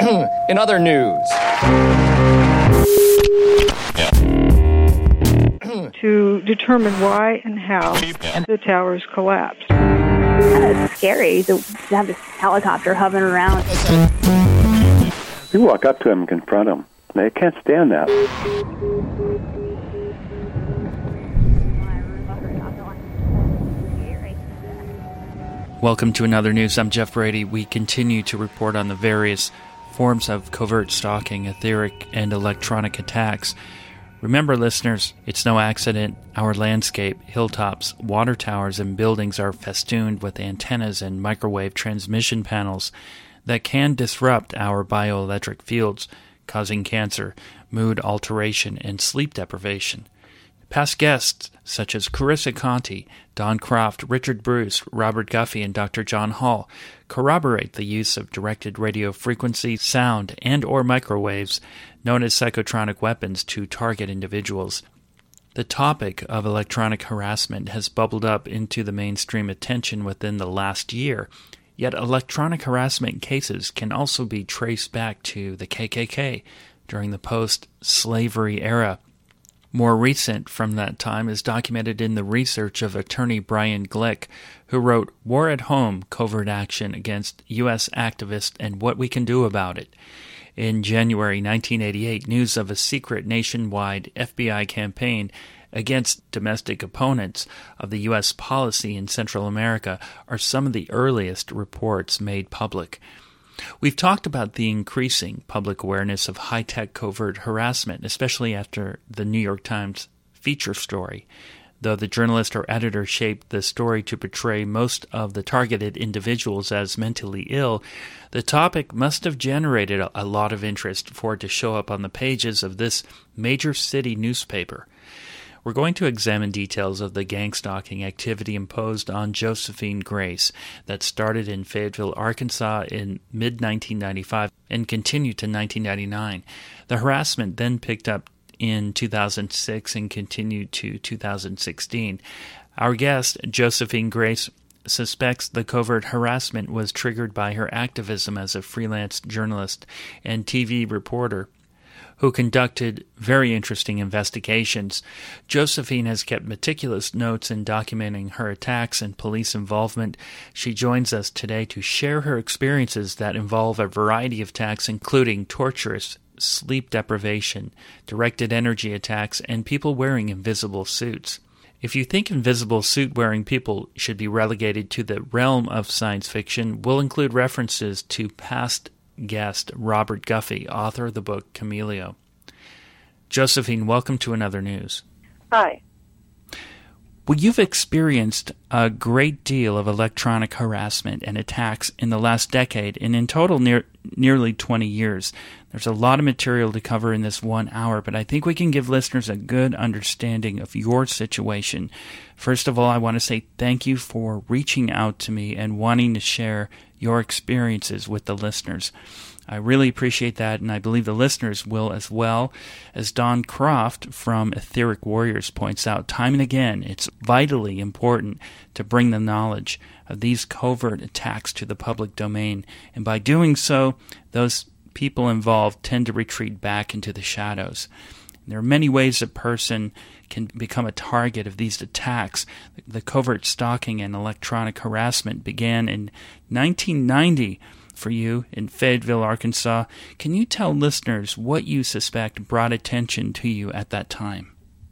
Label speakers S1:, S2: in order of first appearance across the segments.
S1: In other news.
S2: To determine why and how the towers collapsed.
S3: It's scary to have this helicopter hovering around.
S4: You walk up to them and confront them. They can't stand that.
S5: Welcome to Another News. I'm Jeff Brady. We continue to report on the various forms of covert stalking, etheric and electronic attacks. Remember, listeners, it's no accident our landscape, hilltops, water towers, and buildings are festooned with antennas and microwave transmission panels that can disrupt our bioelectric fields, causing cancer, mood alteration, and sleep deprivation. Past guests, such as Carissa Conti, Don Croft, Richard Bruce, Robert Guffey, and Dr. John Hall, corroborate the use of directed radio frequency, sound, and or microwaves, known as psychotronic weapons, to target individuals. The topic of electronic harassment has bubbled up into the mainstream attention within the last year, yet electronic harassment cases can also be traced back to the KKK during the post-slavery era. More recent from that time is documented in the research of attorney Brian Glick, who wrote War at Home, Covert Action Against U.S. Activists and What We Can Do About It. In January 1988, news of a secret nationwide FBI campaign against domestic opponents of the U.S. policy in Central America are some of the earliest reports made public. We've talked about the increasing public awareness of high-tech covert harassment, especially after the New York Times feature story. Though the journalist or editor shaped the story to portray most of the targeted individuals as mentally ill, the topic must have generated a lot of interest for it to show up on the pages of this major city newspaper. We're going to examine details of the gang-stalking activity imposed on Josephine Grace that started in Fayetteville, Arkansas in mid-1995 and continued to 1999. The harassment then picked up in 2006 and continued to 2016. Our guest, Josephine Grace, suspects the covert harassment was triggered by her activism as a freelance journalist and TV reporter who conducted very interesting investigations. Josephine has kept meticulous notes in documenting her attacks and police involvement. She joins us today to share her experiences that involve a variety of attacks, including torturous sleep deprivation, directed energy attacks, and people wearing invisible suits. If you think invisible suit-wearing people should be relegated to the realm of science fiction, we'll include references to past guest Robert Guffey, author of the book Cameleo. Josephine, welcome to Another News.
S2: Hi.
S5: Well, you've experienced a great deal of electronic harassment and attacks in the last decade, and in total nearly 20 years. There's a lot of material to cover in this 1 hour, but I think we can give listeners a good understanding of your situation. First of all, I want to say thank you for reaching out to me and wanting to share your experiences with the listeners. I really appreciate that, and I believe the listeners will as well. As Don Croft from Etheric Warriors points out time and again, it's vitally important to bring the knowledge of these covert attacks to the public domain, and by doing so, those people involved tend to retreat back into the shadows. There are many ways a person can become a target of these attacks. The covert stalking and electronic harassment began in 1990 for you in Fayetteville, Arkansas. Can you tell listeners what you suspect brought attention to you at that time?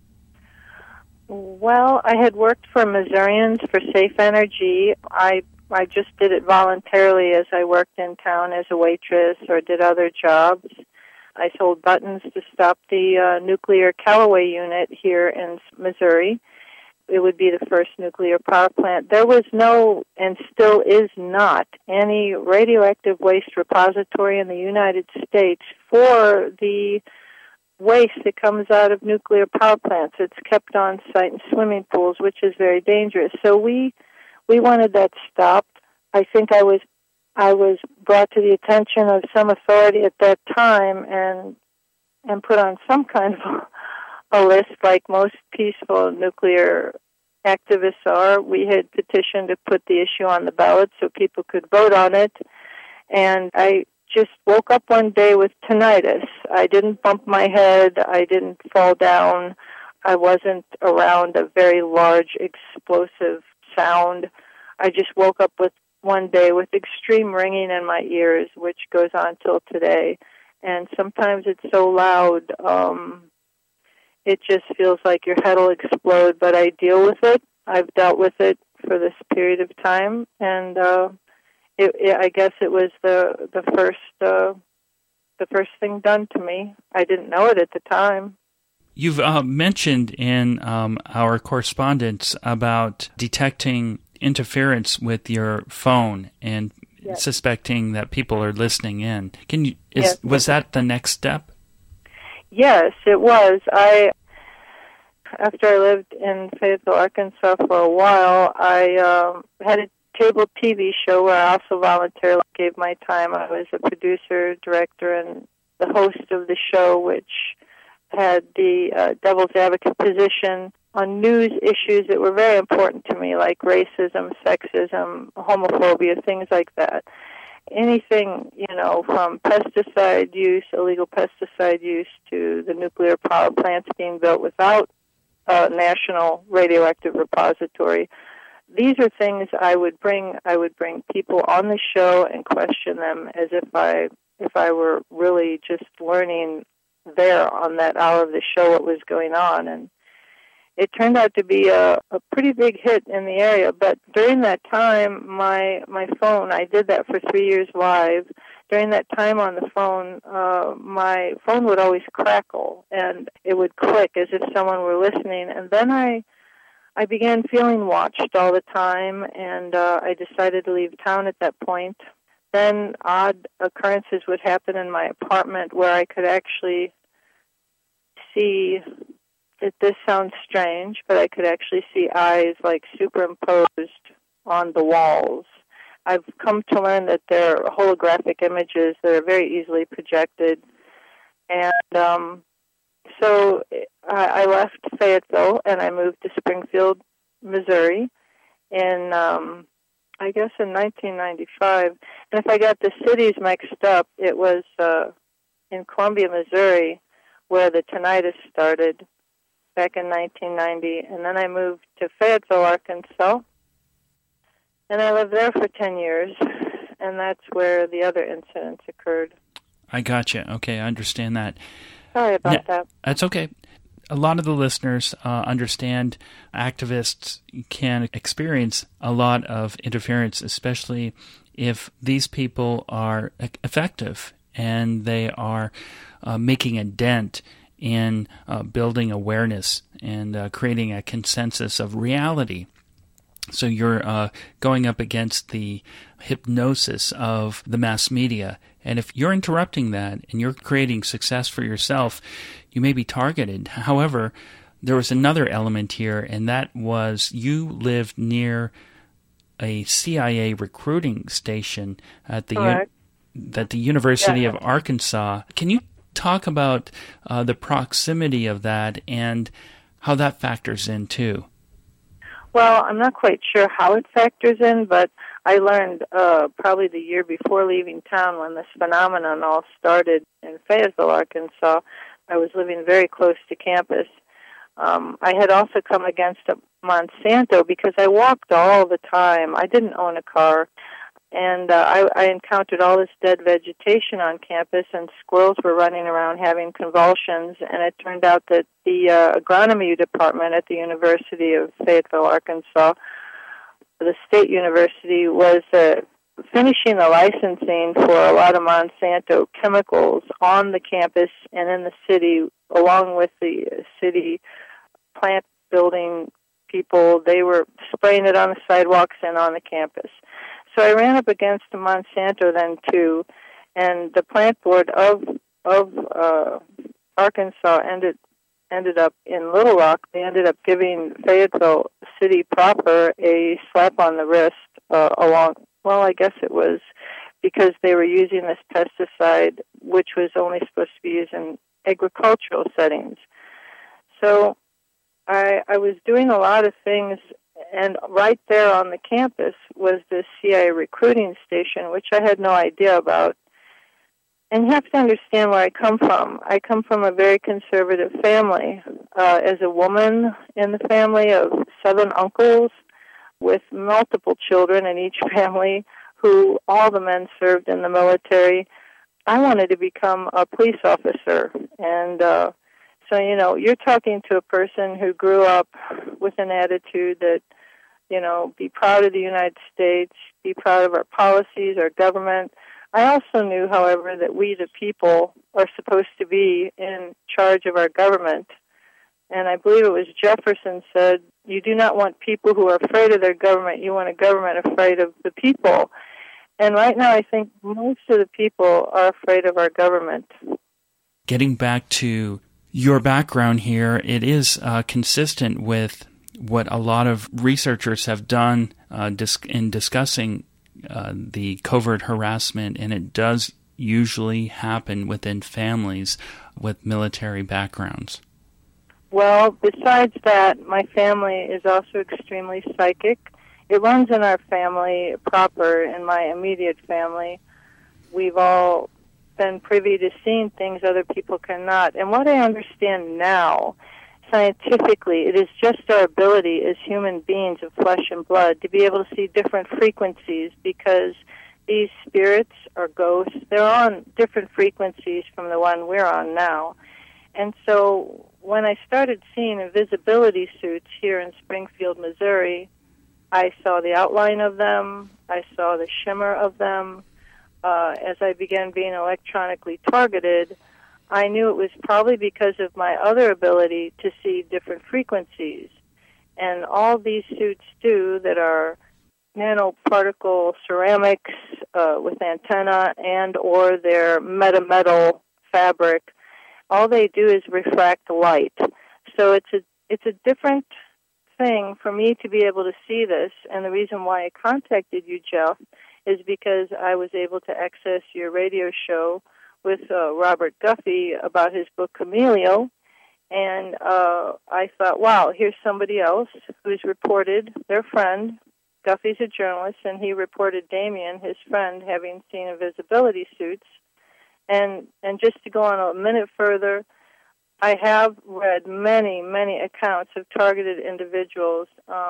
S2: Well, I had worked for Missourians for Safe Energy. I just did it voluntarily as I worked in town as a waitress or did other jobs. I sold buttons to stop the nuclear Callaway unit here in Missouri. It would be the first nuclear power plant. There was no, and still is not, any radioactive waste repository in the United States for the waste that comes out of nuclear power plants. It's kept on site in swimming pools, which is very dangerous. So we wanted that stopped. I think I was brought to the attention of some authority at that time and put on some kind of a list like most peaceful nuclear activists are. We had petitioned to put the issue on the ballot so people could vote on it. And I just woke up one day with tinnitus. I didn't bump my head. I didn't fall down. I wasn't around a very large, explosive sound. I just woke up with one day with extreme ringing in my ears, which goes on till today. And sometimes it's so loud, it just feels like your head will explode, but I deal with it. I've dealt with it for this period of time, and I guess it was the first thing done to me. I didn't know it at the time.
S5: You've mentioned in our correspondence about detecting interference with your phone and
S2: Yes.
S5: suspecting that people are listening in.
S2: Yes.
S5: Was that the next step?
S2: Yes, it was. After I lived in Fayetteville, Arkansas for a while, I had a cable TV show where I also voluntarily gave my time. I was a producer, director, and the host of the show, which had the devil's advocate position on news issues that were very important to me, like racism, sexism, homophobia, things like that. Anything, from pesticide use, illegal pesticide use, to the nuclear power plants being built without a national radioactive repository. These are things I would bring people on the show and question them as if I were really just learning there on that hour of the show what was going on. And it turned out to be a pretty big hit in the area. But during that time, my phone, I did that for 3 years live. During that time on the phone, my phone would always crackle, and it would click as if someone were listening. And then I began feeling watched all the time, and I decided to leave town at that point. Then odd occurrences would happen in my apartment where I could actually see, this sounds strange, but I could actually see eyes like superimposed on the walls. I've come to learn that they're holographic images that are very easily projected. And so I left Fayetteville and I moved to Springfield, Missouri in, I guess, in 1995. And if I got the cities mixed up, it was in Columbia, Missouri, where the tinnitus started back in 1990. And then I moved to Fayetteville, Arkansas. And I lived there for 10 years, and that's where the other incidents occurred.
S5: I gotcha. Okay, I understand that.
S2: Sorry about that.
S5: That's okay. A lot of the listeners understand activists can experience a lot of interference, especially if these people are effective and they are making a dent in building awareness and creating a consensus of reality. So you're going up against the hypnosis of the mass media. And if you're interrupting that and you're creating success for yourself, you may be targeted. However, there was another element here, and that was you lived near a CIA recruiting station at the University of Arkansas. Can you talk about the proximity of that and how that factors in too?
S2: Well, I'm not quite sure how it factors in, but I learned probably the year before leaving town when this phenomenon all started in Fayetteville, Arkansas. I was living very close to campus. I had also come against a Monsanto because I walked all the time. I didn't own a car. And I encountered all this dead vegetation on campus, and squirrels were running around having convulsions. And it turned out that the agronomy department at the University of Fayetteville, Arkansas, the state university, was finishing the licensing for a lot of Monsanto chemicals on the campus and in the city, along with the city plant building people. They were spraying it on the sidewalks and on the campus. So I ran up against Monsanto then too, and the plant board of Arkansas ended up in Little Rock. They ended up giving Fayetteville City proper a slap on the wrist I guess it was because they were using this pesticide, which was only supposed to be used in agricultural settings. So I was doing a lot of things. And right there on the campus was this CIA recruiting station, which I had no idea about. And you have to understand where I come from. I come from a very conservative family. As a woman in the family of 7 uncles with multiple children in each family, who all the men served in the military, I wanted to become a police officer. And so, you're talking to a person who grew up with an attitude that, be proud of the United States, be proud of our policies, our government. I also knew, however, that we, the people, are supposed to be in charge of our government. And I believe it was Jefferson said, you do not want people who are afraid of their government. You want a government afraid of the people. And right now, I think most of the people are afraid of our government.
S5: Getting back to your background here, it is consistent with what a lot of researchers have done in discussing the covert harassment, and it does usually happen within families with military backgrounds.
S2: Well, besides that, my family is also extremely psychic. It runs in our family proper, in my immediate family. We've all been privy to seeing things other people cannot. And what I understand now, scientifically, it is just our ability as human beings of flesh and blood to be able to see different frequencies, because these spirits or ghosts, they're on different frequencies from the one we're on now. And so when I started seeing invisibility suits here in Springfield, Missouri, I saw the outline of them, I saw the shimmer of them. As I began being electronically targeted, I knew it was probably because of my other ability to see different frequencies. And all these suits do that are nanoparticle ceramics with antenna and or their metametal fabric, all they do is refract light. So it's a different thing for me to be able to see this. And the reason why I contacted you, Jeff, is because I was able to access your radio show with Robert Guffey about his book Cameleo, and I thought, wow, here's somebody else who's reported their friend. Guffey's a journalist, and he reported Damien, his friend, having seen invisibility suits. And just to go on a minute further, I have read many, many accounts of targeted individuals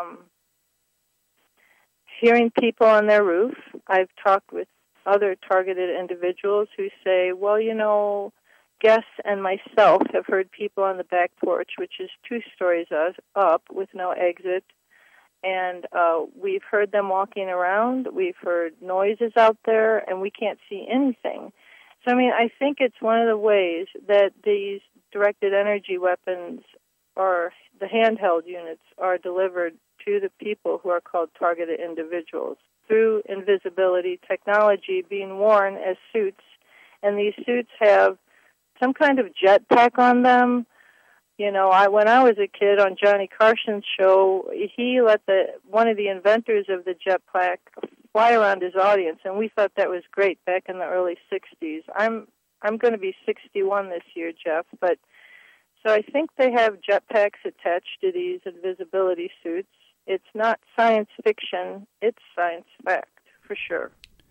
S2: hearing people on their roof. I've talked with other targeted individuals who say, well, guests and myself have heard people on the back porch, which is 2 stories up with no exit, and we've heard them walking around, we've heard noises out there, and we can't see anything. So, I think it's one of the ways that these directed energy weapons, or the handheld units, are delivered to the people who are called targeted individuals through invisibility technology being worn as suits. And these suits have some kind of jetpack on them. When I was a kid on Johnny Carson's show, he let one of the inventors of the jetpack fly around his audience, and we thought that was great back in the early 60s. I'm going to be 61 this year, Jeff, but so I think they have jetpacks attached to these invisibility suits. It's not science fiction, it's science fact, for sure.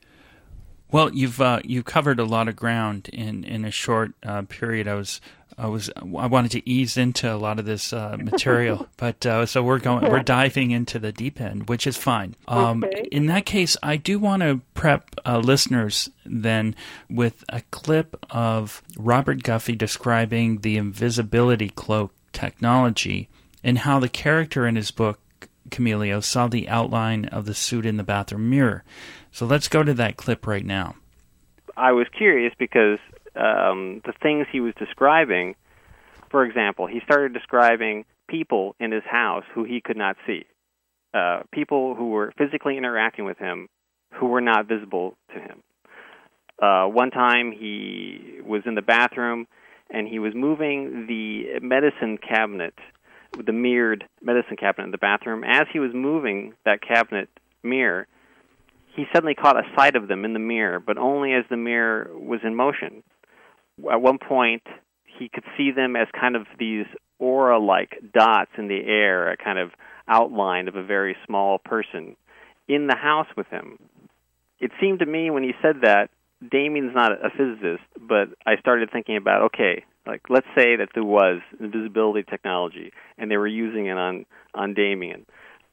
S5: Well, you've covered a lot of ground in a short period. I wanted to ease into a lot of this material, but so we're diving into the deep end, which is fine.
S2: Okay.
S5: In that case, I do want to prep listeners then with a clip of Robert Guffey describing the invisibility cloak technology and how the character in his book Cameleo saw the outline of the suit in the bathroom mirror. So let's go to that clip right now.
S1: I was curious because the things he was describing, for example, he started describing people in his house who he could not see, people who were physically interacting with him who were not visible to him. One time he was in the bathroom and he was moving the medicine cabinet, the mirrored medicine cabinet in the bathroom. As he was moving that cabinet mirror, he suddenly caught a sight of them in the mirror, but only as the mirror was in motion. At one point, he could see them as kind of these aura-like dots in the air, a kind of outline of a very small person in the house with him. It seemed to me when he said that Damien's not a physicist, but I started thinking about, okay, like let's say that there was invisibility technology and they were using it on Damien.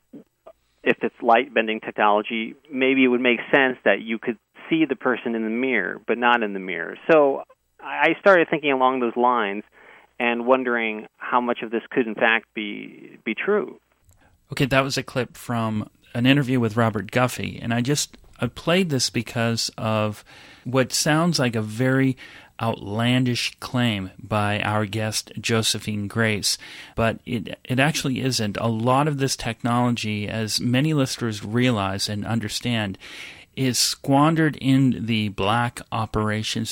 S1: If it's light-bending technology, maybe it would make sense that you could see the person in the mirror, but not in the mirror. So I started thinking along those lines and wondering how much of this could, in fact, be true.
S5: Okay, that was a clip from an interview with Robert Guffey, and I played this because of what sounds like a very outlandish claim by our guest Josephine Grace, but it actually isn't. A lot of this technology, as many listeners realize and understand, is squandered in the black operations,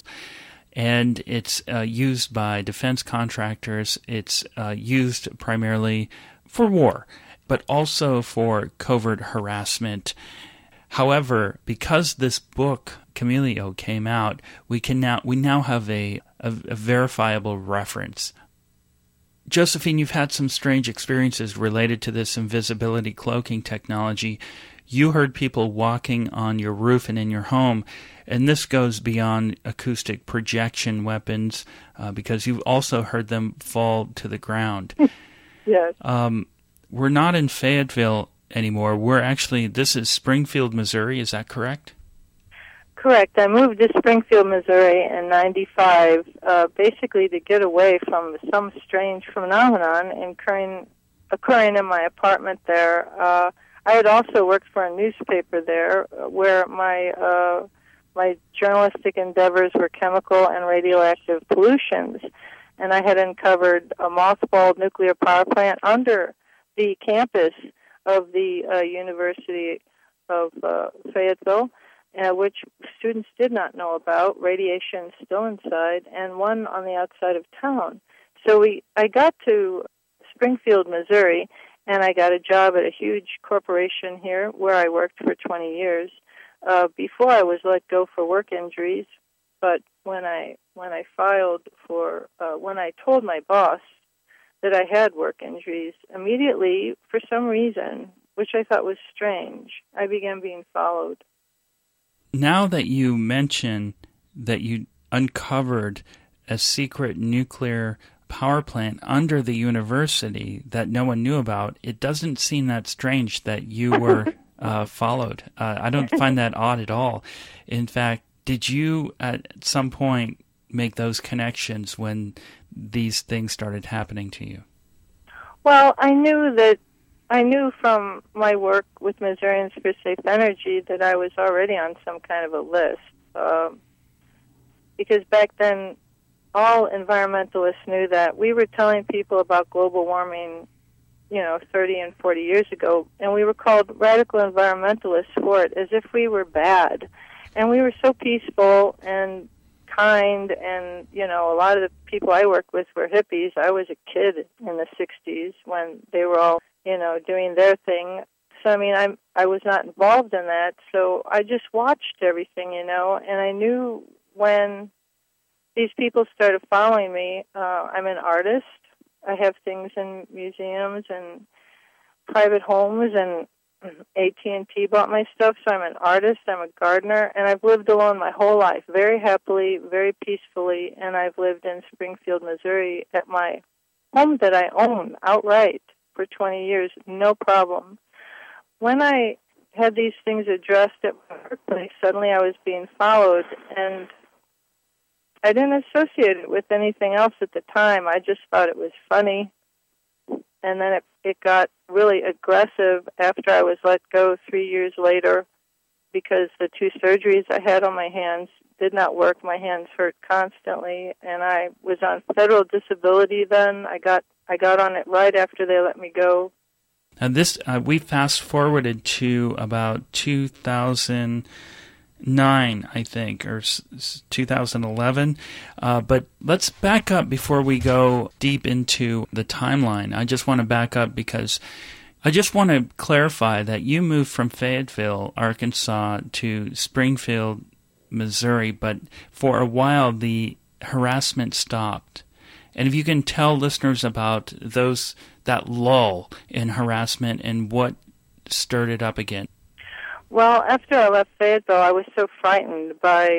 S5: and it's used by defense contractors. It's used primarily for war, but also for covert harassment. However, because this book, Cameleo, came out, we now have a verifiable reference. Josephine, you've had some strange experiences related to this invisibility cloaking technology. You heard people walking on your roof and in your home, and this goes beyond acoustic projection weapons because you've also heard them fall to the ground.
S2: Yes.
S5: We're not in Fayetteville anymore. This is Springfield, Missouri. Is that correct?
S2: Correct. I moved to Springfield, Missouri in '95, basically to get away from some strange phenomenon occurring in my apartment there. I had also worked for a newspaper there where my journalistic endeavors were chemical and radioactive pollutions, and I had uncovered a mothballed nuclear power plant under the campus of the University of Fayetteville, which students did not know about, radiation still inside, and one on the outside of town. So I got to Springfield, Missouri, and I got a job at a huge corporation here where I worked for 20 years before I was let go for work injuries. But when I told my boss that I had work injuries, immediately, for some reason, which I thought was strange, I began being followed.
S5: Now that you mention that you uncovered a secret nuclear power plant under the university that no one knew about, it doesn't seem that strange that you were followed. I don't find that odd at all. In fact, did you at some point make those connections when these things started happening to you?
S2: Well, I knew from my work with Missourians for Safe Energy that I was already on some kind of a list, because back then all environmentalists knew that. We were telling people about global warming, 30 and 40 years ago, and we were called radical environmentalists for it, as if we were bad. And we were so peaceful and kind, and, a lot of the people I worked with were hippies. I was a kid in the 60s when they were all, doing their thing. So, I was not involved in that, so I just watched everything, and I knew when these people started following me. I'm an artist. I have things in museums and private homes, and AT&T bought my stuff, so I'm an artist, I'm a gardener, and I've lived alone my whole life, very happily, very peacefully, and I've lived in Springfield, Missouri at my home that I own outright for 20 years, no problem. When I had these things addressed at my workplace, suddenly I was being followed, and I didn't associate it with anything else at the time. I just thought it was funny. And then it got really aggressive after I was let go 3 years later, because the 2 surgeries I had on my hands did not work. My hands hurt constantly, and I was on federal disability then. I got on it right after they let me go.
S5: And this, we fast forwarded to about 2009, I think, or 2011. But let's back up before we go deep into the timeline. I just want to back up because I just want to clarify that you moved from Fayetteville, Arkansas, to Springfield, Missouri, but for a while the harassment stopped. And if you can tell listeners about that lull in harassment and what stirred it up again.
S2: Well, after I left Fayetteville, I was so frightened by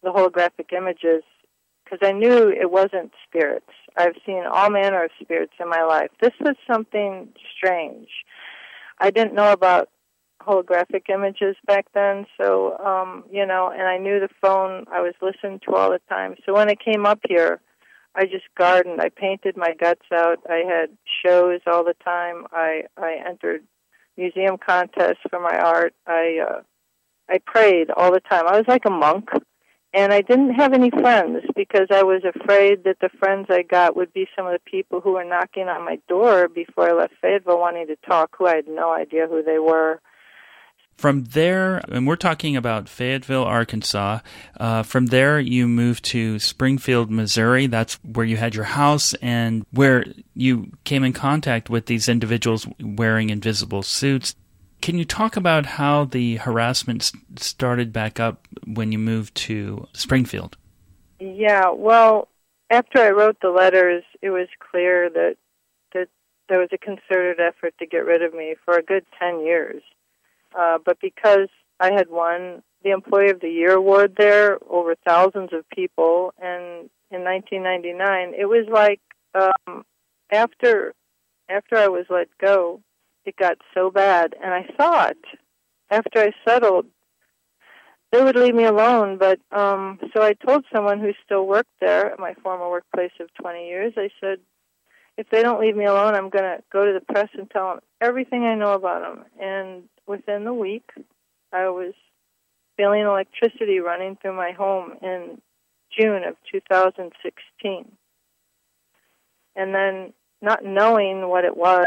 S2: the holographic images because I knew it wasn't spirits. I've seen all manner of spirits in my life. This was something strange. I didn't know about holographic images back then, so, and I knew the phone I was listening to all the time. So when I came up here, I just gardened. I painted my guts out. I had shows all the time. I entered museum contests for my art. I prayed all the time. I was like a monk, and I didn't have any friends because I was afraid that the friends I got would be some of the people who were knocking on my door before I left Fayetteville wanting to talk, who I had no idea who they were.
S5: From there, and we're talking about Fayetteville, Arkansas. From there, you moved to Springfield, Missouri. That's where you had your house and where you came in contact with these individuals wearing invisible suits. Can you talk about how the harassment started back up when you moved to Springfield?
S2: Yeah, well, after I wrote the letters, it was clear that there was a concerted effort to get rid of me for a good 10 years. But because I had won the Employee of the Year award there over thousands of people, and in 1999, it was like after I was let go, it got so bad, and I thought after I settled, they would leave me alone. But so I told someone who still worked there at my former workplace of 20 years, I said, if they don't leave me alone, I'm going to go to the press and tell them everything I know about them. And within the week, I was feeling electricity running through my home in June of 2016. And then, not knowing what it was,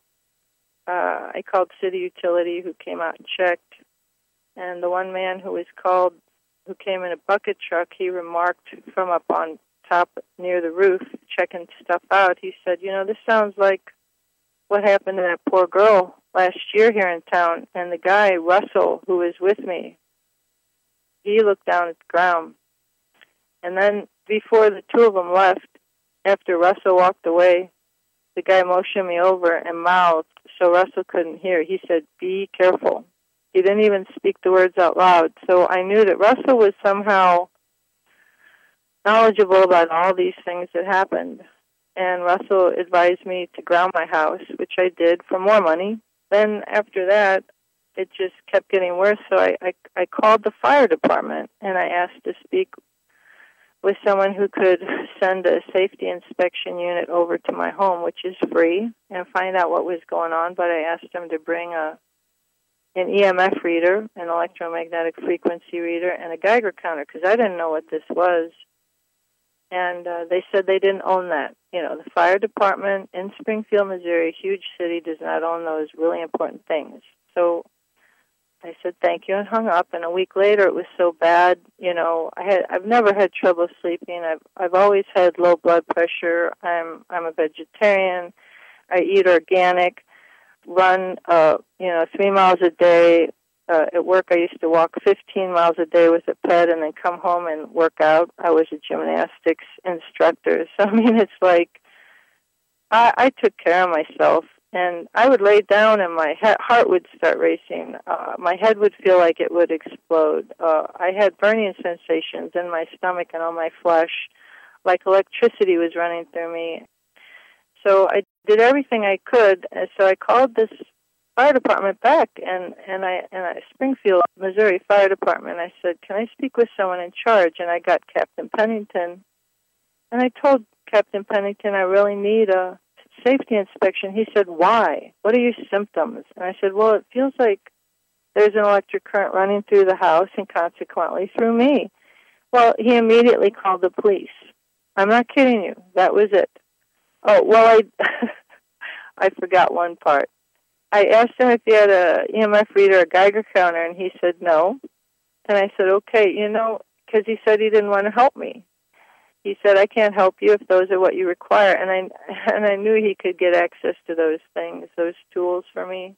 S2: I called City Utility, who came out and checked. And the one man who came in a bucket truck, he remarked from up on top near the roof, checking stuff out, he said, this sounds like what happened to that poor girl last year here in town. And the guy, Russell, who was with me, he looked down at the ground. And then before the two of them left, after Russell walked away, the guy motioned me over and mouthed so Russell couldn't hear. He said, be careful. He didn't even speak the words out loud. So I knew that Russell was somehow knowledgeable about all these things that happened. And Russell advised me to ground my house, which I did for more money. Then after that, it just kept getting worse. So I called the fire department, and I asked to speak with someone who could send a safety inspection unit over to my home, which is free, and find out what was going on. But I asked them to bring an EMF reader, an electromagnetic frequency reader, and a Geiger counter, because I didn't know what this was. And they said they didn't own that. The fire department in Springfield, Missouri, a huge city, does not own those really important things. So I said thank you and hung up. And a week later, it was so bad. I've never had trouble sleeping. I've always had low blood pressure. I'm a vegetarian. I eat organic. Run 3 miles a day. At work, I used to walk 15 miles a day with a ped and then come home and work out. I was a gymnastics instructor. So, it's like I took care of myself. And I would lay down and my heart would start racing. My head would feel like it would explode. I had burning sensations in my stomach and on my flesh, like electricity was running through me. So I did everything I could. And so I called this fire department back, and I Springfield, Missouri Fire Department. I said, can I speak with someone in charge? And I got Captain Pennington. And I told Captain Pennington I really need a safety inspection. He said, why? What are your symptoms? And I said, well, it feels like there's an electric current running through the house and consequently through me. Well, he immediately called the police. I'm not kidding you. That was it. Oh, well, I forgot one part. I asked him if he had a EMF reader, a Geiger counter, and he said no. And I said, okay, because he said he didn't want to help me. He said, I can't help you if those are what you require. And I knew he could get access to those things, those tools for me.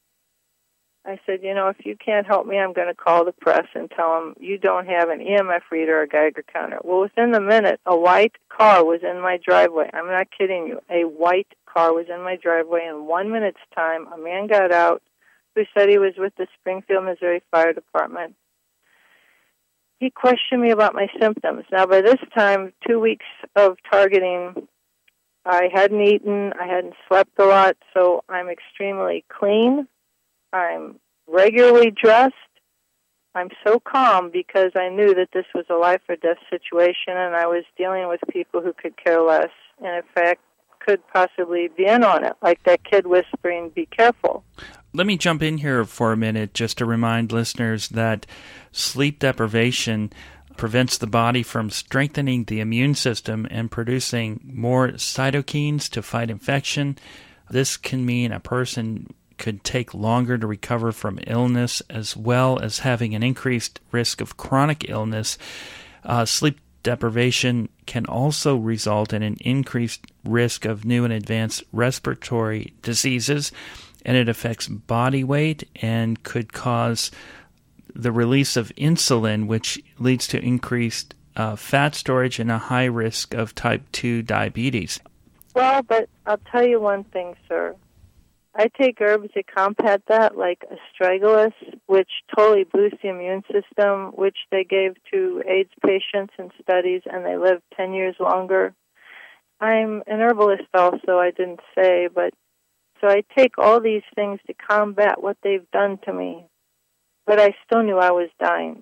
S2: I said, if you can't help me, I'm going to call the press and tell them you don't have an EMF reader or a Geiger counter. Well, within the minute, a white car was in my driveway. I'm not kidding you. A white car was in my driveway. In 1 minute's time, a man got out who said he was with the Springfield, Missouri Fire Department. he questioned me about my symptoms. Now, by this time, 2 weeks of targeting, I hadn't eaten, I hadn't slept a lot, so I'm extremely clean. I'm regularly dressed. I'm so calm because I knew that this was a life or death situation, and I was dealing with people who could care less, and in fact could possibly be in on it, like that kid whispering, "Be careful."
S5: Let me jump in here for a minute just to remind listeners that sleep deprivation prevents the body from strengthening the immune system and producing more cytokines to fight infection. This can mean a person could take longer to recover from illness, as well as having an increased risk of chronic illness. Sleep deprivation can also result in an increased risk of new and advanced respiratory diseases, and it affects body weight and could cause the release of insulin, which leads to increased fat storage and a high risk of type 2 diabetes.
S2: Well, but I'll tell you one thing, sir. I take herbs to combat that, like astragalus, which totally boosts the immune system, which they gave to AIDS patients in studies, and they lived 10 years longer. I'm an herbalist also, I didn't say, but so I take all these things to combat what they've done to me. But I still knew I was dying.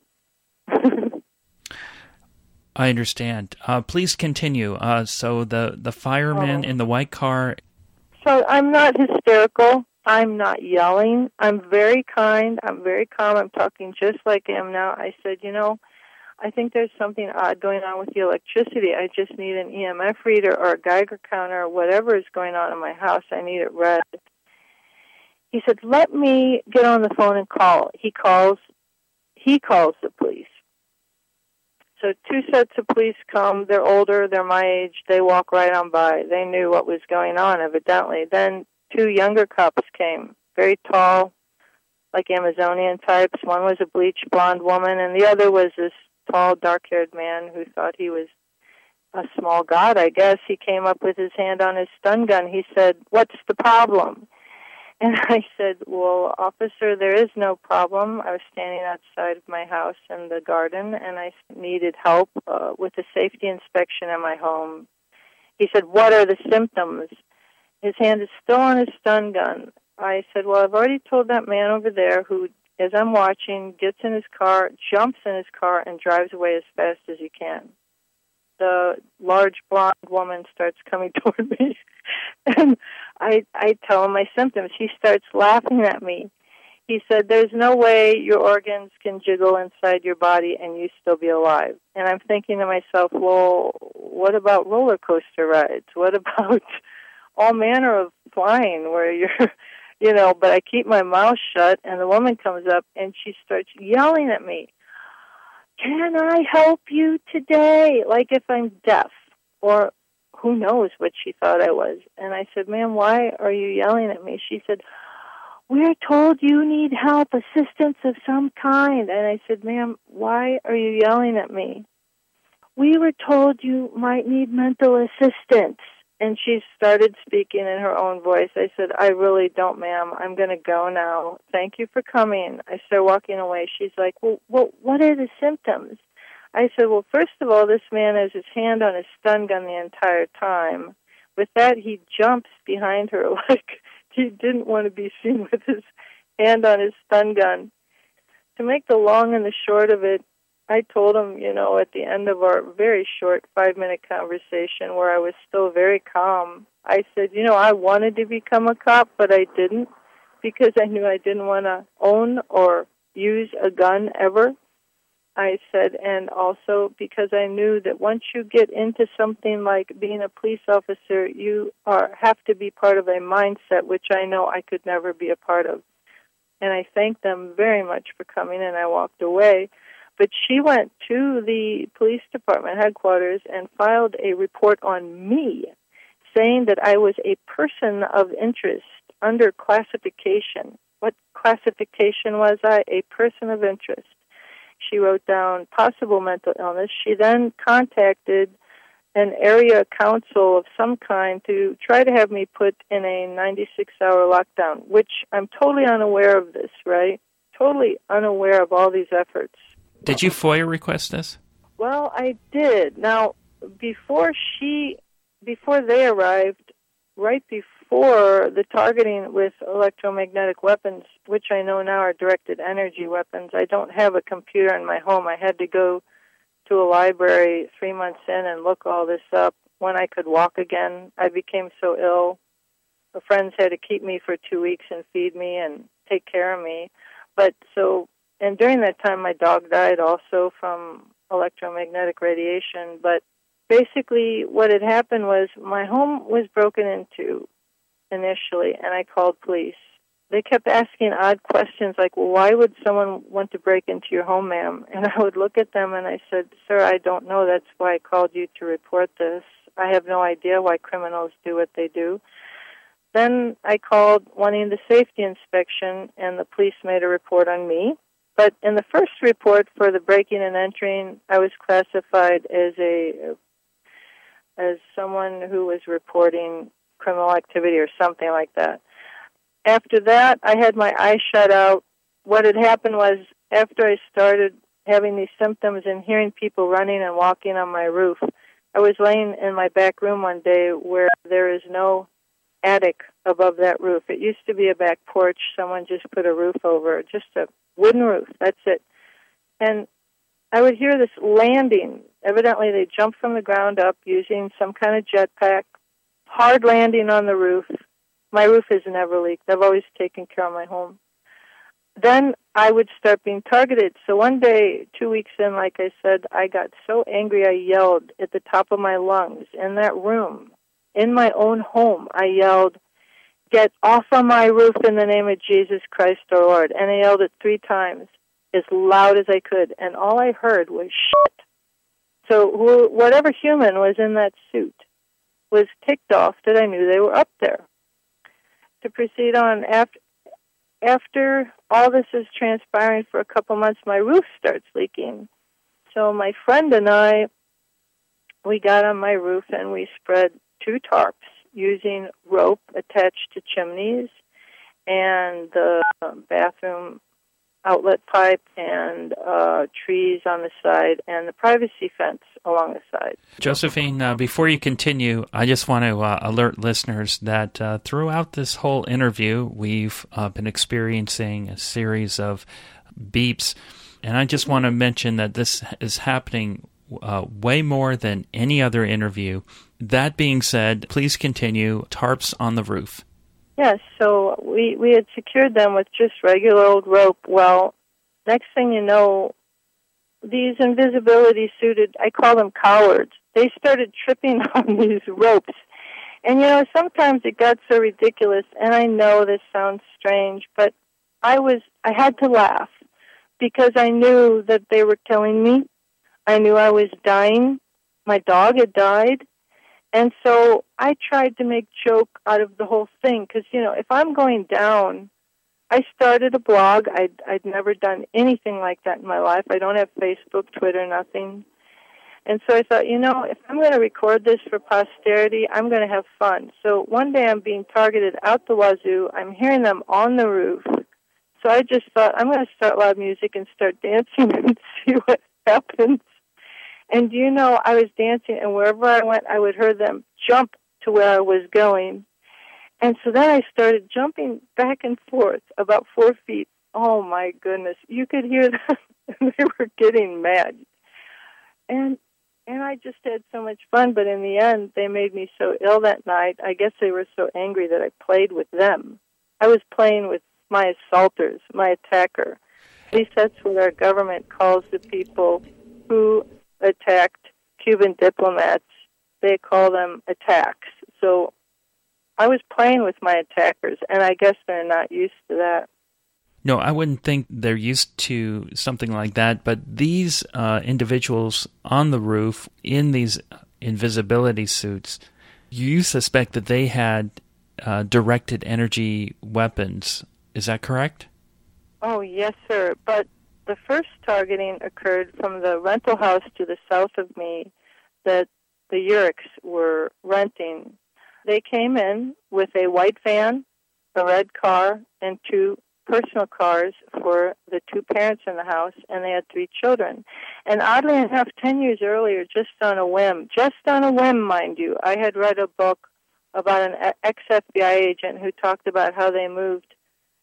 S5: I understand. Please continue. So the fireman in the white car.
S2: So I'm not hysterical. I'm not yelling. I'm very kind. I'm very calm. I'm talking just like I am now. I said, I think there's something odd going on with the electricity. I just need an EMF reader or a Geiger counter or whatever is going on in my house. I need it read. He said, let me get on the phone and call. He calls the police. So 2 sets of police come. They're older. They're my age. They walk right on by. They knew what was going on, evidently. Then 2 younger cops came, very tall, like Amazonian types. One was a bleached blonde woman, and the other was this tall, dark-haired man who thought he was a small god, I guess. He came up with his hand on his stun gun. He said, "What's the problem?" And I said, "Well, officer, there is no problem. I was standing outside of my house in the garden, and I needed help with a safety inspection in my home." He said, "What are the symptoms?" His hand is still on his stun gun. I said, "Well, I've already told that man over there who, as I'm watching, gets in his car, jumps in his car, and drives away as fast as he can." The large blonde woman starts coming toward me, and I tell him my symptoms. He starts laughing at me. He said, "There's no way your organs can jiggle inside your body and you still be alive." And I'm thinking to myself, well, what about roller coaster rides? What about all manner of flying where you're, but I keep my mouth shut, and the woman comes up and she starts yelling at me, "Can I help you today?" Like if I'm deaf, or who knows what she thought I was. And I said, "Ma'am, why are you yelling at me?" She said, "We're told you need help, assistance of some kind." And I said, "Ma'am, why are you yelling at me?" "We were told you might need mental assistance." And she started speaking in her own voice. I said, "I really don't, ma'am. I'm going to go now. Thank you for coming." I started walking away. She's like, well, what are the symptoms? I said, "Well, first of all, this man has his hand on his stun gun the entire time. With that, he jumps behind her like he didn't want to be seen with his hand on his stun gun." To make the long and the short of it, I told him, at the end of our very short 5-minute conversation where I was still very calm, I said, I wanted to become a cop, but I didn't because I knew I didn't want to own or use a gun ever. I said, and also because I knew that once you get into something like being a police officer, you have to be part of a mindset which I know I could never be a part of. And I thanked them very much for coming, and I walked away. But she went to the police department headquarters and filed a report on me, saying that I was a person of interest under classification. What classification was I? A person of interest. She wrote down possible mental illness. She then contacted an area council of some kind to try to have me put in a 96-hour lockdown, which I'm totally unaware of this, right? Totally unaware of all these efforts.
S5: Did you FOIA request this?
S2: Well, I did. Now, before they arrived, right before the targeting with electromagnetic weapons, which I know now are directed energy weapons, I don't have a computer in my home. I had to go to a library 3 months in and look all this up. When I could walk again, I became so ill. The friends had to keep me for 2 weeks and feed me and take care of me. And during that time, my dog died also from electromagnetic radiation. But basically, what had happened was my home was broken into initially, and I called police. They kept asking odd questions like, well, why would someone want to break into your home, ma'am? And I would look at them and I said, sir, I don't know. That's why I called you to report this. I have no idea why criminals do what they do. Then I called wanting the safety inspection, and the police made a report on me. But in the first report for the breaking and entering, I was classified as someone who was reporting criminal activity or something like that. After that, I had my eyes shut out. What had happened was, after I started having these symptoms and hearing people running and walking on my roof, I was laying in my back room one day where there is no attic above that roof. It used to be a back porch. Someone just put a roof over it, just a wooden roof. That's it. And I would hear this landing. Evidently, they jumped from the ground up using some kind of jetpack, hard landing on the roof. My roof has never leaked. I've always taken care of my home. Then I would start being targeted. So one day, 2 weeks in, like I said, I got so angry I yelled at the top of my lungs in that room. In my own home, I yelled, "Get off of my roof in the name of Jesus Christ our Lord." And I yelled it 3 times, as loud as I could. And all I heard was shit. So whatever human was in that suit was ticked off that I knew they were up there. To proceed on, after all this is transpiring for a couple months, my roof starts leaking. So my friend and I, we got on my roof and we spread 2 tarps using rope attached to chimneys and the bathroom outlet pipe and trees on the side and the privacy fence along the side.
S5: Josephine, before you continue, I just want to alert listeners that throughout this whole interview, we've been experiencing a series of beeps, and I just want to mention that this is happening way more than any other interview. That being said, please continue. Tarps on the roof.
S2: Yes, so we had secured them with just regular old rope. Well, next thing you know, these invisibility-suited, I call them cowards, they started tripping on these ropes. And, sometimes it got so ridiculous, and I know this sounds strange, but I had to laugh because I knew that they were killing me. I knew I was dying. My dog had died. And so I tried to make joke out of the whole thing because, if I'm going down, I started a blog. I'd never done anything like that in my life. I don't have Facebook, Twitter, nothing. And so I thought, if I'm going to record this for posterity, I'm going to have fun. So one day I'm being targeted out the wazoo. I'm hearing them on the roof. So I just thought, I'm going to start loud music and start dancing and see what happens. And I was dancing, and wherever I went, I would hear them jump to where I was going. And so then I started jumping back and forth about 4 feet. Oh, my goodness. You could hear them. They were getting mad. And I just had so much fun, but in the end, they made me so ill that night. I guess they were so angry that I played with them. I was playing with my assaulters, my attacker. At least that's what our government calls the people who attacked Cuban diplomats. They call them attacks. So I was playing with my attackers, and I guess they're not used to that.
S5: No, I wouldn't think they're used to something like that, but these individuals on the roof in these invisibility suits, you suspect that they had directed energy weapons. Is that correct?
S2: Oh, yes, sir. But the first targeting occurred from the rental house to the south of me that the Urics were renting. They came in with a white van, a red car, and 2 personal cars for the two parents in the house, and they had 3 children. And oddly enough, 10 years earlier, just on a whim, mind you, I had read a book about an ex-FBI agent who talked about how they moved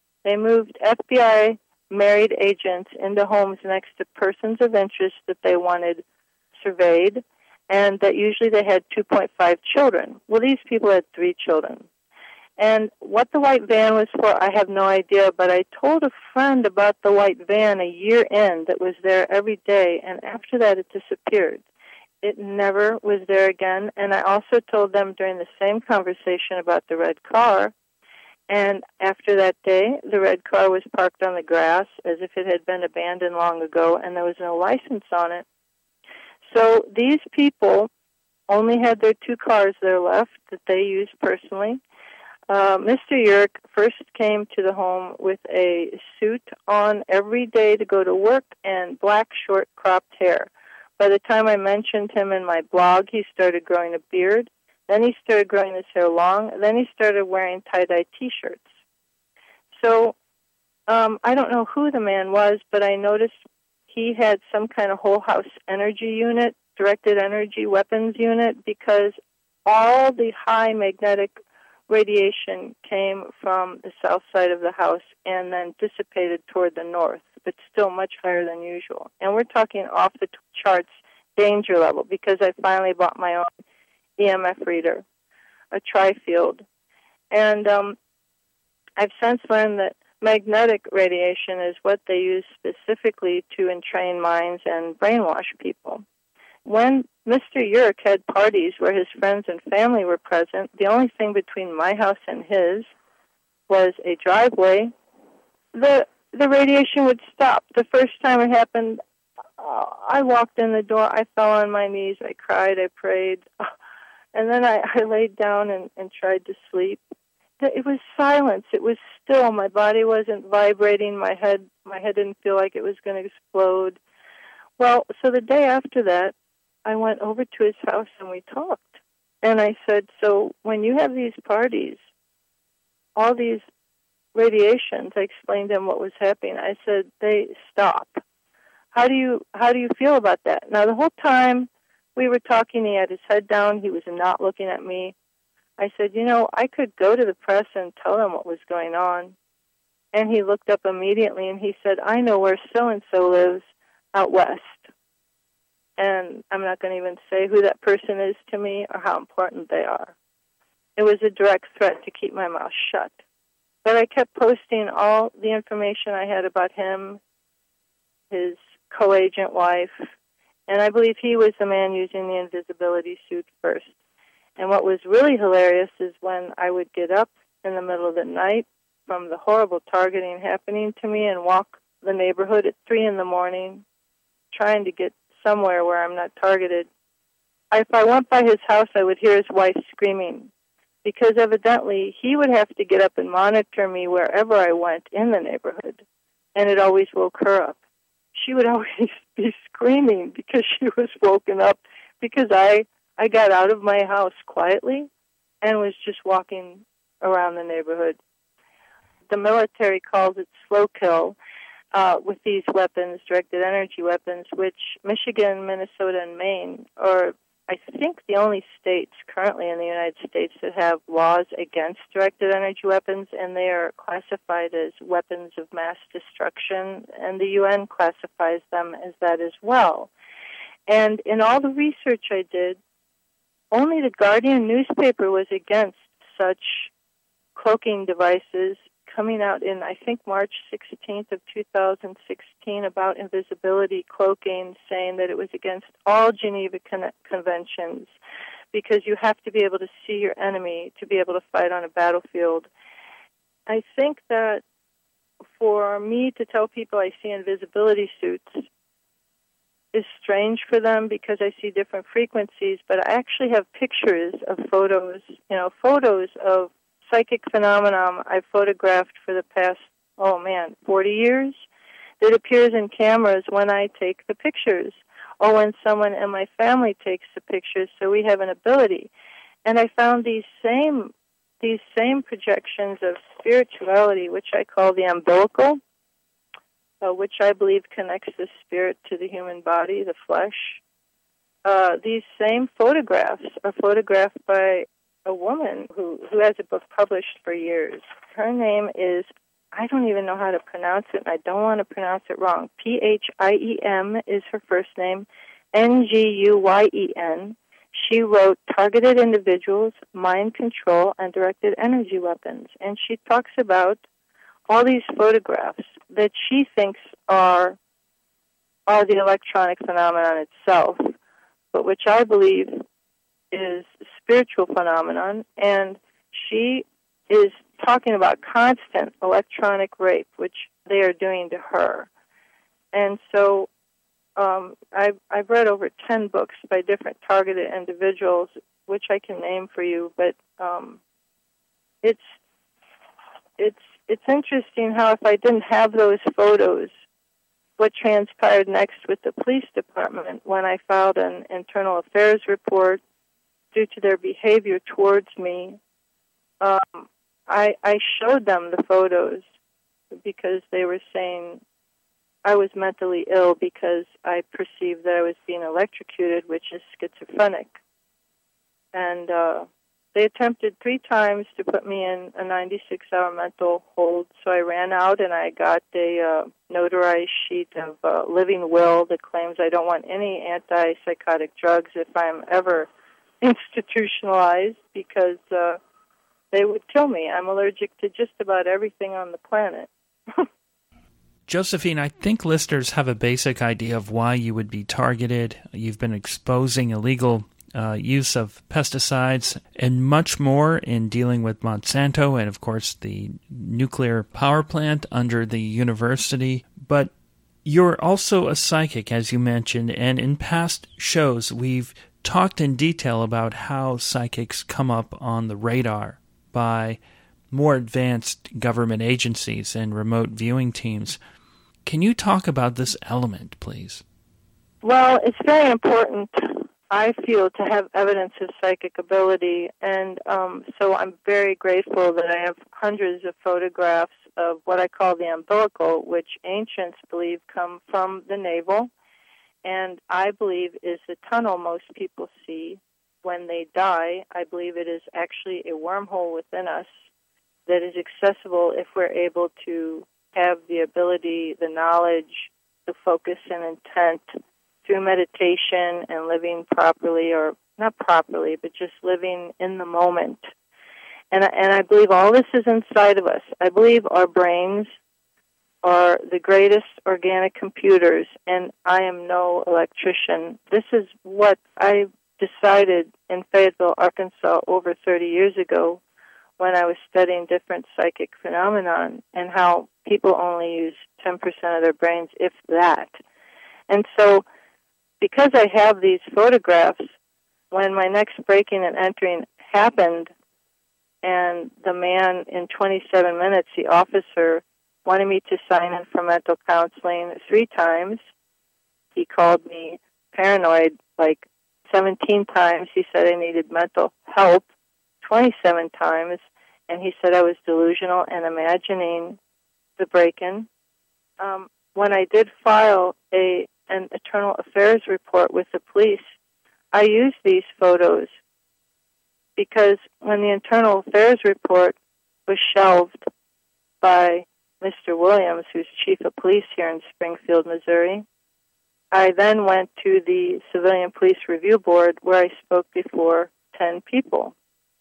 S2: FBI married agents into homes next to persons of interest that they wanted surveyed, and that usually they had 2.5 children. Well, these people had 3 children. And what the white van was for, I have no idea, but I told a friend about the white van a year in that was there every day, and after that it disappeared. It never was there again, and I also told them during the same conversation about the red car, and after that day, the red car was parked on the grass as if it had been abandoned long ago, and there was no license on it. So these people only had their 2 cars there left that they used personally. Mr. Yerk first came to the home with a suit on every day to go to work and black short cropped hair. By the time I mentioned him in my blog, he started growing a beard. Then he started growing his hair long. Then he started wearing tie-dye T-shirts. So I don't know who the man was, but I noticed he had some kind of whole house energy unit, directed energy weapons unit, because all the high magnetic radiation came from the south side of the house and then dissipated toward the north, but still much higher than usual. And we're talking off the charts danger level, because I finally bought my own EMF reader, a tri-field. And I've since learned that magnetic radiation is what they use specifically to entrain minds and brainwash people. When Mr. Yerk had parties where his friends and family were present, the only thing between my house and his was a driveway. The radiation would stop. The first time it happened, I walked in the door, I fell on my knees, I cried, I prayed, and then I laid down and tried to sleep. It was silence. It was still. My body wasn't vibrating. My head didn't feel like it was going to explode. Well, so the day after that, I went over to his house and we talked. And I said, so when you have these parties, all these radiations, I explained to him what was happening. I said, they stop. How do you feel about that? Now, the whole time we were talking, he had his head down. He was not looking at me. I said, I could go to the press and tell them what was going on. And he looked up immediately and he said, I know where so-and-so lives out west. And I'm not going to even say who that person is to me or how important they are. It was a direct threat to keep my mouth shut. But I kept posting all the information I had about him, his co-agent wife, and I believe he was the man using the invisibility suit first. And what was really hilarious is when I would get up in the middle of the night from the horrible targeting happening to me and walk the neighborhood at 3 a.m, trying to get somewhere where I'm not targeted. If I went by his house, I would hear his wife screaming, because evidently he would have to get up and monitor me wherever I went in the neighborhood, and it always woke her up. She would always be screaming because she was woken up because I got out of my house quietly and was just walking around the neighborhood. The military calls it slow kill with these weapons, directed energy weapons, which Michigan, Minnesota, and Maine are, I think, the only states currently in the United States that have laws against directed energy weapons, and they are classified as weapons of mass destruction, and the UN classifies them as that as well. And in all the research I did, only the Guardian newspaper was against such cloaking devices, coming out in, I think, March 16th of 2016 about invisibility cloaking, saying that it was against all Geneva Conventions because you have to be able to see your enemy to be able to fight on a battlefield. I think that for me to tell people I see invisibility suits is strange for them because I see different frequencies, but I actually have pictures of photos of psychic phenomenon I've photographed for the past, 40 years that appears in cameras when I take the pictures or when someone in my family takes the pictures, so we have an ability. And I found these same projections of spirituality, which I call the umbilical, which I believe connects the spirit to the human body, the flesh. These same photographs are photographed by a woman who has a book published for years. Her name is, I don't even know how to pronounce it, and I don't want to pronounce it wrong. Phiem is her first name, Nguyen. She wrote Targeted Individuals, Mind Control, and Directed Energy Weapons. And she talks about all these photographs that she thinks are the electronic phenomenon itself, but which I believe is a spiritual phenomenon. And she is talking about constant electronic rape, which they are doing to her. And so I've read over 10 books by different targeted individuals, which I can name for you, but it's interesting how if I didn't have those photos, what transpired next with the police department when I filed an internal affairs report due to their behavior towards me. I showed them the photos because they were saying I was mentally ill because I perceived that I was being electrocuted, which is schizophrenic. And they attempted 3 times to put me in a 96-hour mental hold, so I ran out and I got a notarized sheet of living will that claims I don't want any antipsychotic drugs if I'm ever institutionalized because they would kill me. I'm allergic to just about everything on the planet.
S5: Josephine, I think listeners have a basic idea of why you would be targeted. You've been exposing illegal use of pesticides and much more in dealing with Monsanto and, of course, the nuclear power plant under the university. But you're also a psychic, as you mentioned, and in past shows we've talked in detail about how psychics come up on the radar by more advanced government agencies and remote viewing teams. Can you talk about this element, please?
S2: Well, it's very important, I feel, to have evidence of psychic ability, and so I'm very grateful that I have hundreds of photographs of what I call the umbilical, which ancients believe come from the navel, and I believe is the tunnel most people see when they die. I believe it is actually a wormhole within us that is accessible if we're able to have the ability, the knowledge, the focus and intent through meditation and living properly, or not properly, but just living in the moment. And I believe all this is inside of us. I believe our brains are the greatest organic computers, and I am no electrician. This is what I decided in Fayetteville, Arkansas over 30 years ago when I was studying different psychic phenomenon and how people only use 10% of their brains, if that. And so because I have these photographs, when my next breaking and entering happened, and the man in 27 minutes, the officer, wanted me to sign in for mental counseling 3 times. He called me paranoid like 17 times. He said I needed mental help 27 times, and he said I was delusional and imagining the break-in. When I did file an internal affairs report with the police, I used these photos because when the internal affairs report was shelved by Mr. Williams, who's chief of police here in Springfield, Missouri, I then went to the Civilian Police Review Board where I spoke before 10 people.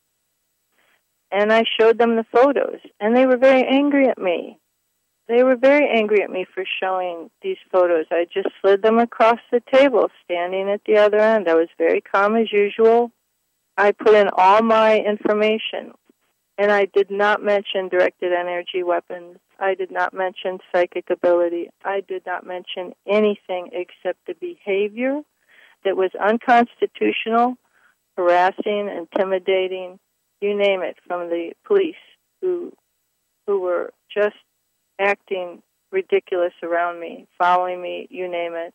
S2: And I showed them the photos, and they were very angry at me. They were very angry at me for showing these photos. I just slid them across the table, standing at the other end. I was very calm as usual. I put in all my information, and I did not mention directed energy weapons. I did not mention psychic ability. I did not mention anything except the behavior that was unconstitutional, harassing, intimidating, you name it, from the police who were just acting ridiculous around me, following me, you name it.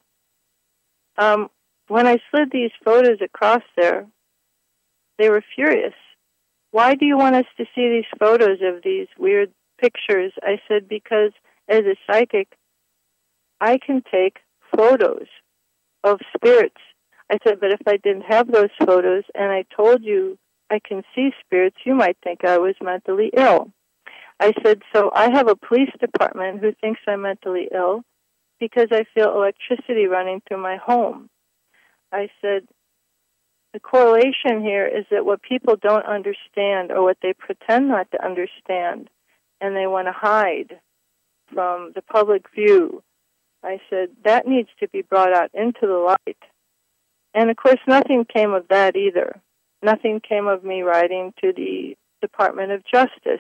S2: When I slid these photos across there, they were furious. why do you want us to see these photos of these weird pictures? I said, because as a psychic, I can take photos of spirits. I said, but if I didn't have those photos and I told you I can see spirits, you might think I was mentally ill. I said, so I have a police department who thinks I'm mentally ill because I feel electricity running through my home. I said, the correlation here is that what people don't understand, or what they pretend not to understand, and they want to hide from the public view, I said, that needs to be brought out into the light. And, of course, nothing came of that either. Nothing came of me writing to the Department of Justice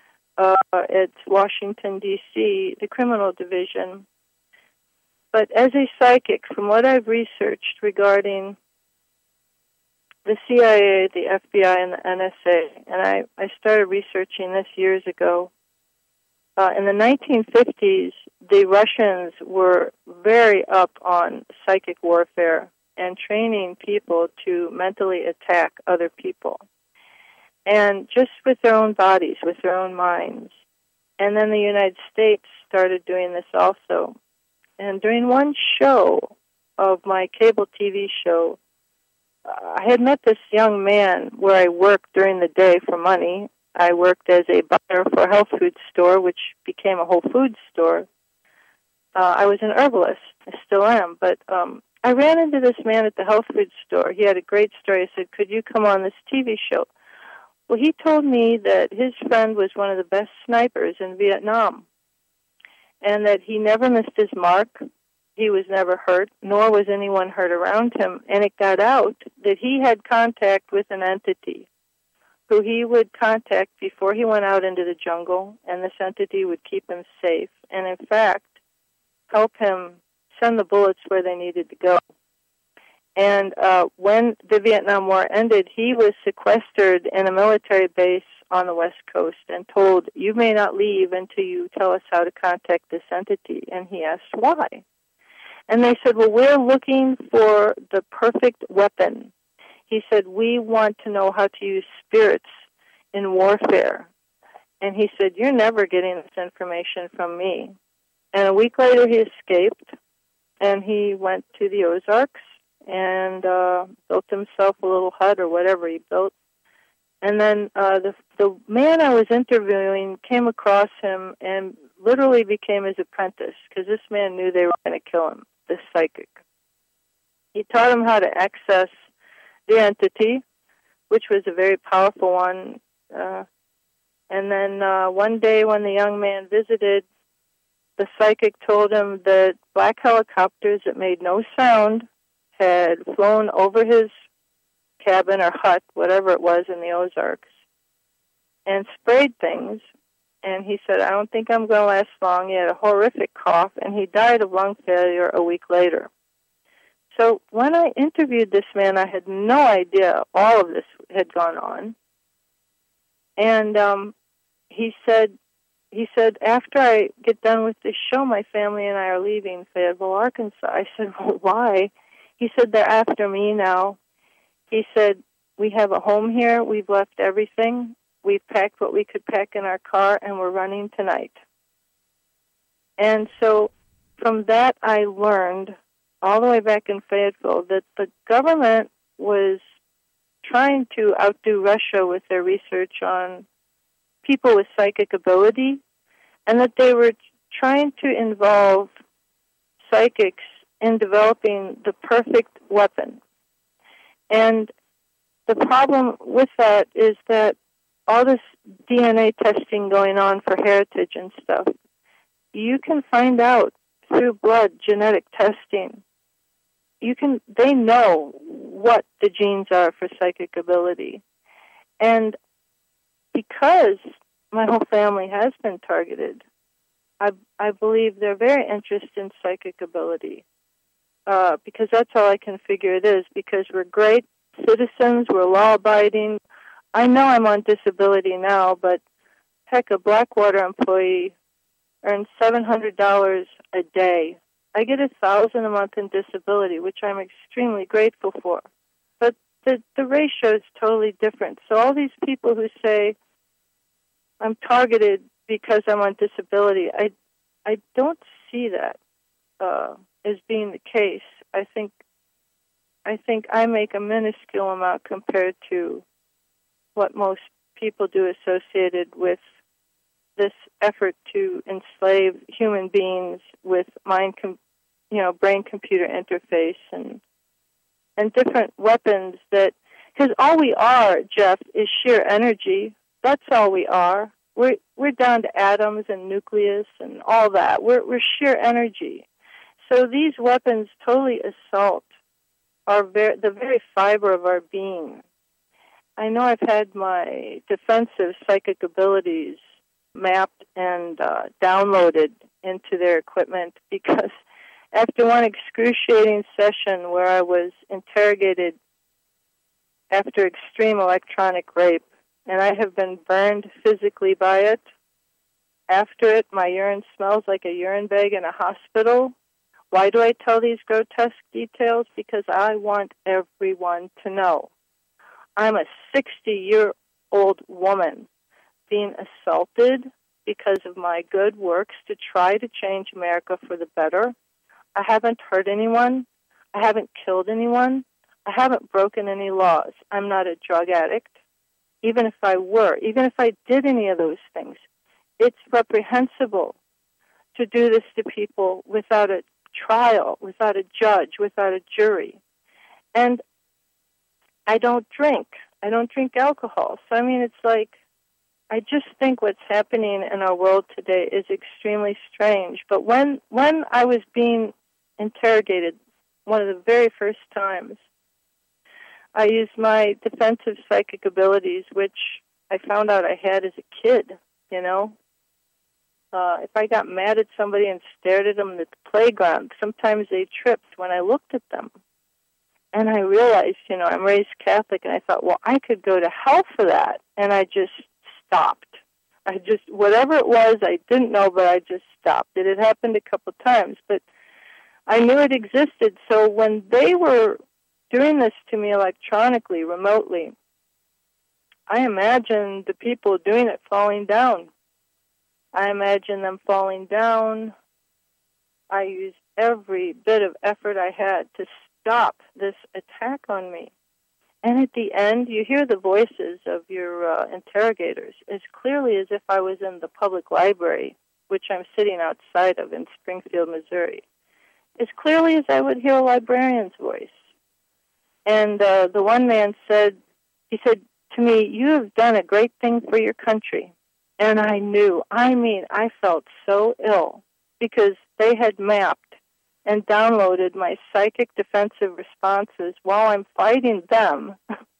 S2: at Washington, D.C., the criminal division. But as a psychic, from what I've researched regarding the CIA, the FBI, and the NSA, and I started researching this years ago, in the 1950s, the Russians were very up on psychic warfare and training people to mentally attack other people. And just with their own bodies, with their own minds. And then the United States started doing this also. And during one show of my cable TV show, I had met this young man where I worked during the day for money. I worked as a buyer for a health food store, which became a Whole Foods store. I was an herbalist. I still am. But I ran into this man at the health food store. He had a great story. I said, could you come on this TV show? Well, he told me that his friend was one of the best snipers in Vietnam, and that he never missed his mark. He was never hurt, nor was anyone hurt around him. And it got out that he had contact with an entity who he would contact before he went out into the jungle, and this entity would keep him safe and, in fact, help him send the bullets where they needed to go. And when the Vietnam War ended, he was sequestered in a military base on the West Coast and told, you may not leave until you tell us how to contact this entity. And he asked, why? And they said, well, we're looking for the perfect weapon. He said, we want to know how to use spirits in warfare. And he said, you're never getting this information from me. And a week later, he escaped, and he went to the Ozarks and built himself a little hut or whatever he built. And then the man I was interviewing came across him and literally became his apprentice, because this man knew they were going to kill him, this psychic. He taught him how to access the entity, which was a very powerful one. And then one day when the young man visited, the psychic told him that black helicopters that made no sound had flown over his cabin or hut, whatever it was in the Ozarks, and sprayed things. And he said, I don't think I'm going to last long. He had a horrific cough, and he died of lung failure a week later. So when I interviewed this man, I had no idea all of this had gone on. And he said, after I get done with this show, my family and I are leaving Fayetteville, Arkansas. I said, well, why? He said, they're after me now. He said, we have a home here. We've left everything. We've packed what we could pack in our car, and we're running tonight. And so from that, I learned all the way back in Fayetteville that the government was trying to outdo Russia with their research on people with psychic ability, and that they were trying to involve psychics in developing the perfect weapon. And the problem with that is that all this DNA testing going on for heritage and stuff, you can find out through blood genetic testing. They know what the genes are for psychic ability. And because my whole family has been targeted, I believe they're very interested in psychic ability. Because that's all I can figure it is, because we're great citizens, we're law-abiding. I know I'm on disability now, but heck, a Blackwater employee earns $700 a day. I get $1,000 a month in disability, which I'm extremely grateful for. But the ratio is totally different. So all these people who say, I'm targeted because I'm on disability, I don't see that as being the case. I think I make a minuscule amount compared to what most people do associated with this effort to enslave human beings with brain-computer interface and different weapons that, because all we are, Jeff, is sheer energy. That's all we are. We're down to atoms and nucleus and all that. We're sheer energy. So these weapons totally assault the very fiber of our being. I know I've had my defensive psychic abilities mapped and downloaded into their equipment because after one excruciating session where I was interrogated after extreme electronic rape, and I have been burned physically by it. After it, my urine smells like a urine bag in a hospital. Why do I tell these grotesque details? Because I want everyone to know. I'm a 60-year-old woman being assaulted because of my good works to try to change America for the better. I haven't hurt anyone. I haven't killed anyone. I haven't broken any laws. I'm not a drug addict. Even if I were, even if I did any of those things, it's reprehensible to do this to people without a trial, without a judge, without a jury. And I don't drink. I don't drink alcohol. So, I mean, it's like, I just think what's happening in our world today is extremely strange. But when I was being interrogated, one of the very first times, I used my defensive psychic abilities, which I found out I had as a kid, you know. If I got mad at somebody and stared at them at the playground, sometimes they tripped when I looked at them. And I realized, you know, I'm raised Catholic, and I thought, well, I could go to hell for that. And I just stopped. Whatever it was, I didn't know, but I just stopped. It had happened a couple of times, but I knew it existed. So when they were doing this to me electronically, remotely, I imagined the people doing it falling down. I imagined them falling down. I used every bit of effort I had to stop this attack on me. And at the end, you hear the voices of your interrogators as clearly as if I was in the public library, which I'm sitting outside of in Springfield, Missouri, as clearly as I would hear a librarian's voice. And the one man said to me, "You have done a great thing for your country." And I knew, I felt so ill because they had mapped and downloaded my psychic defensive responses while I'm fighting them.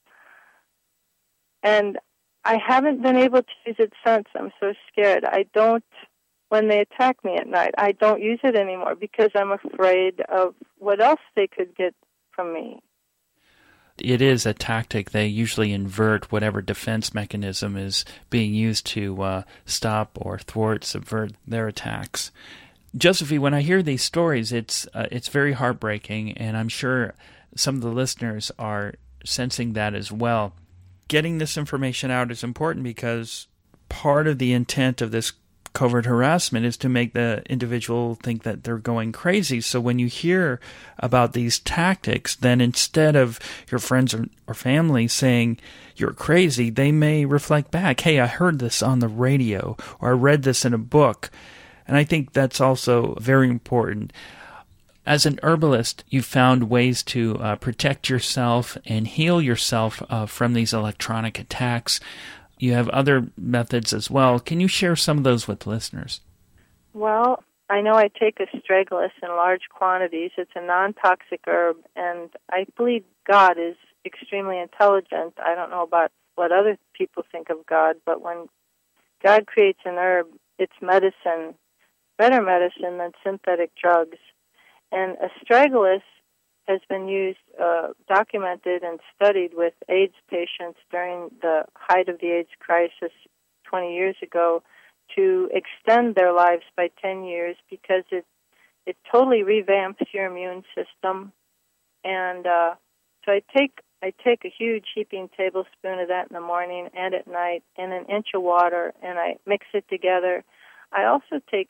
S2: And I haven't been able to use it since. I'm so scared. When they attack me at night, I don't use it anymore because I'm afraid of what else they could get from me.
S5: It is a tactic. They usually invert whatever defense mechanism is being used to stop or thwart, subvert their attacks. Josephine, when I hear these stories, it's very heartbreaking, and I'm sure some of the listeners are sensing that as well. Getting this information out is important because part of the intent of this covert harassment is to make the individual think that they're going crazy. So when you hear about these tactics, then instead of your friends or family saying you're crazy, they may reflect back, hey, I heard this on the radio, or I read this in a book. And I think that's also very important. As an herbalist, you found ways to protect yourself and heal yourself from these electronic attacks. You have other methods as well. Can you share some of those with listeners?
S2: Well, I know I take astragalus in large quantities. It's a non-toxic herb, and I believe God is extremely intelligent. I don't know about what other people think of God, but when God creates an herb, it's medicine, better medicine than synthetic drugs. And astragalus has been used, documented and studied with AIDS patients during the height of the AIDS crisis 20 years ago to extend their lives by 10 years because it totally revamps your immune system. And so I take I take a huge heaping tablespoon of that in the morning and at night, and an inch of water, and I mix it together. I also take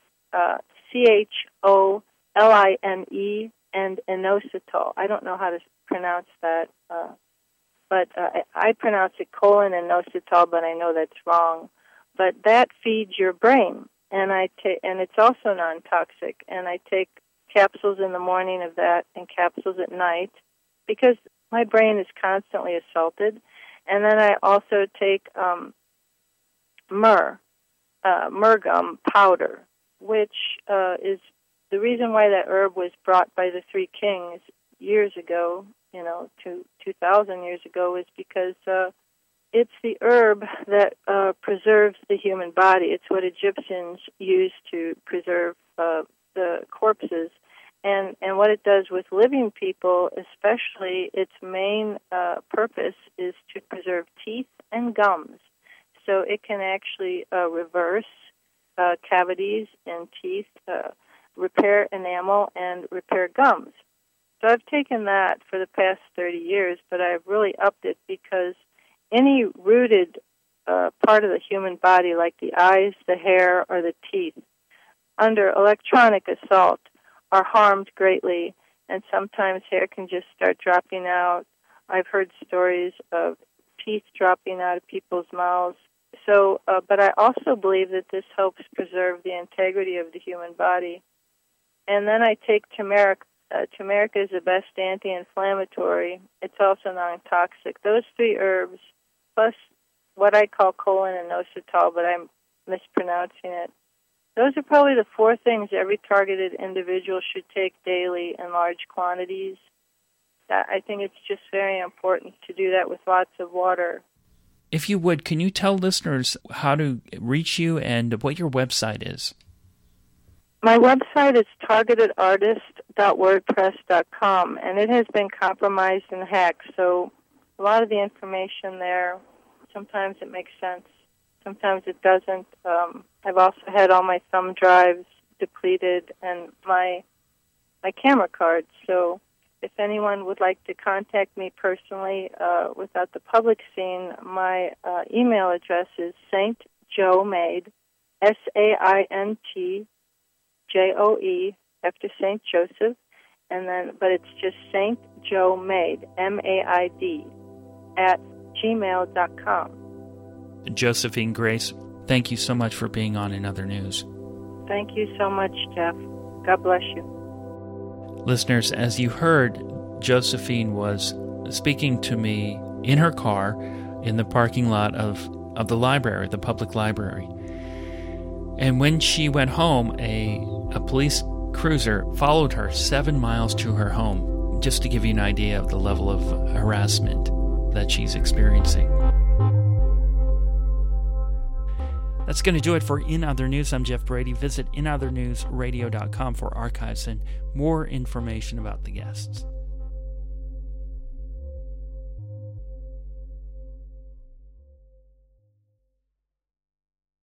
S2: CHOLINE and inositol. I don't know how to pronounce that, but I pronounce it colon and inositol, but I know that's wrong. But that feeds your brain, and and it's also non-toxic. And I take capsules in the morning of that and capsules at night because my brain is constantly assaulted. And then I also take myrrh gum powder, which is the reason why that herb was brought by the three kings years ago, 2,000 years ago, is because it's the herb that preserves the human body. It's what Egyptians used to preserve the corpses. And what it does with living people, especially its main purpose is to preserve teeth and gums. So it can actually reverse cavities in teeth, repair enamel, and repair gums. So I've taken that for the past 30 years, but I've really upped it because any rooted part of the human body, like the eyes, the hair, or the teeth, under electronic assault, are harmed greatly, and sometimes hair can just start dropping out. I've heard stories of teeth dropping out of people's mouths. So, but I also believe that this helps preserve the integrity of the human body. And then I take turmeric. Turmeric is the best anti-inflammatory. It's also non-toxic. Those three herbs, plus what I call colon and inositol, but I'm mispronouncing it. Those are probably the four things every targeted individual should take daily in large quantities. I think it's just very important to do that with lots of water.
S5: If you would, can you tell listeners how to reach you and what your website is?
S2: My website is targetedartist.wordpress.com, and it has been compromised and hacked, so a lot of the information there, sometimes it makes sense, sometimes it doesn't. I've also had all my thumb drives depleted and my camera cards, so if anyone would like to contact me personally without the public scene, my email address is saintjoemaid, SAINTJOE, after St. Joseph, but it's just St. Joe Maid, MAID, @gmail.com.
S5: Josephine Grace, thank you so much for being on In Other News.
S2: Thank you so much, Jeff. God bless you.
S5: Listeners, as you heard, Josephine was speaking to me in her car in the parking lot of the library, the public library. And when she went home, a police cruiser followed her 7 miles to her home, just to give you an idea of the level of harassment that she's experiencing. That's going to do it for In Other News. I'm Jeff Brady. Visit inothernewsradio.com for archives and more information about the guests.